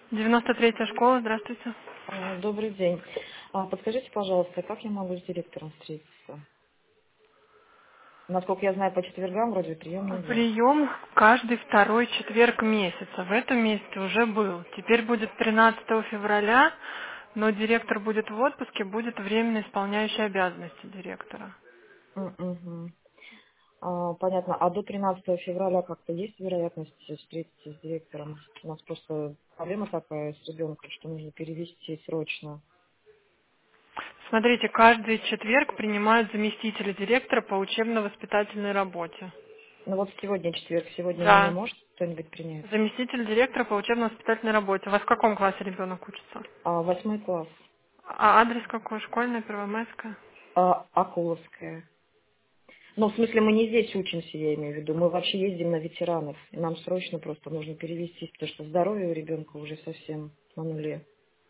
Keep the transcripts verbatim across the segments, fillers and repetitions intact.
девяносто третья школа, здравствуйте. А, Добрый день. А, Подскажите, пожалуйста, как я могу с директором встретиться? Насколько я знаю, по четвергам вроде приемной нет. Прием каждый второй четверг месяца. В этом месяце уже был. Теперь будет тринадцатого февраля, но директор будет в отпуске, будет временно исполняющий обязанности директора. М, мгм. А, Понятно. А до тринадцатого февраля как-то есть вероятность встретиться с директором? У нас просто проблема такая с ребенком, что нужно перевести срочно. Смотрите, каждый четверг принимают заместителя директора по учебно-воспитательной работе. Ну вот сегодня четверг, сегодня меня Да. может кто-нибудь принять? Заместитель директора по учебно-воспитательной работе. У вас в каком классе ребенок учится? А, восьмой класс. А адрес какой? Школьная, Первомайская? А, Акуловская. Ну, в смысле, мы не здесь учимся, я имею в виду. Мы вообще ездим на ветеранов. И нам срочно просто нужно перевестись, потому что здоровье у ребенка уже совсем на нуле.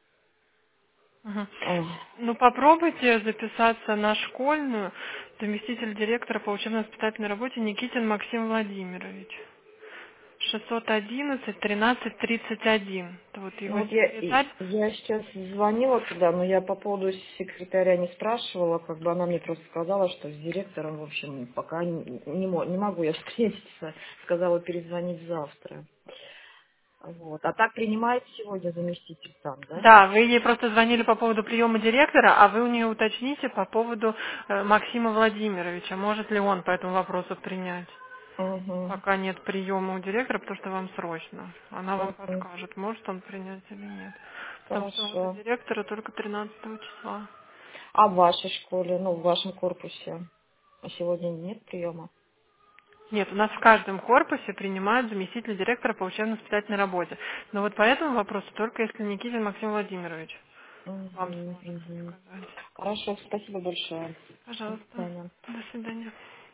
Мгм. Ах, Ну, попробуйте записаться на школьную, заместитель директора по учебно-воспитательной работе Никитин Максим Владимирович. шестьсот одиннадцать тринадцать тридцать один. Это вот Ну его вот я, и- секретарь. я сейчас звонила туда, но я по поводу секретаря не спрашивала, как бы она мне просто сказала, что с директором, в общем, пока не, не, мо- не могу я встретиться. Сказала перезвонить завтра. Вот. А так принимает сегодня заместитель там, да? Да, вы ей просто звонили по поводу приема директора, а вы у нее уточните по поводу э, Максима Владимировича. Может ли он по этому вопросу принять? Угу. Пока нет приема у директора, потому что вам срочно. Она вам Угу. подскажет, может он принять или нет. Потому что вот у Хорошо. директора только тринадцатого числа. А в вашей школе, ну, в вашем корпусе сегодня нет приема? Нет, у нас в каждом корпусе принимают заместителя директора по учебно-воспитательной работе. Но вот по этому вопросу только если Никитин Максим Владимирович вам Угу, сможет угу. сказать. Хорошо, спасибо большое. До Пожалуйста. свидания. До свидания.